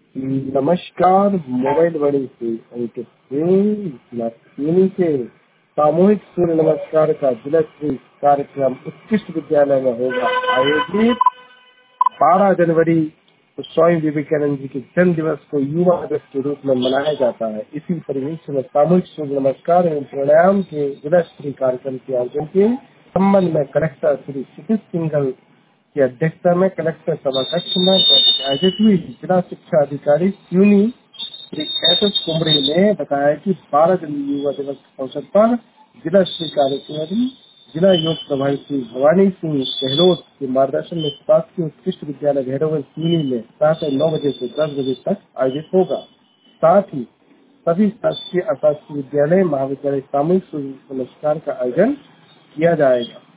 नमस्कार। मोबाइल बड़ी से अंकित सिंह से सामूहिक सूर्य नमस्कार का जिला स्तरीय कार्यक्रम उत्कृष्ट विद्यालय में होगा आयोजित। 12 जनवरी को स्वामी विवेकानंद जी के जन्म दिवस को युवा दिवस के रूप में मनाया जाता है। इसी परिवेश में सामूहिक सूर्य नमस्कार एवं प्राणायाम के जिला स्तरीय कार्यक्रम के आयोजन के संबंध में कलेक्टर श्री क्षितिज सिंघल की अध्यक्षता में कलेक्टर सभा कक्ष में आयोजित हुई। जिला शिक्षा अधिकारी स्यूनी श्री कैसस कुमरे ने बताया कि 12 जनवरी युवा दिवस के अवसर पर जिला स्तरीय कार्यक्रम जिला योग प्रभारी श्री भवानी सिंह गहलोत के मार्गदर्शन में शासकीय उत्कृष्ट विद्यालय भैरव स्यूनी में प्रातः 9 बजे से 10 बजे तक आयोजित होगा। साथ ही सभी शासकीय अशासकीय विद्यालय महाविद्यालय सामूहिक सूर्य नमस्कार का आयोजन किया जाएगा।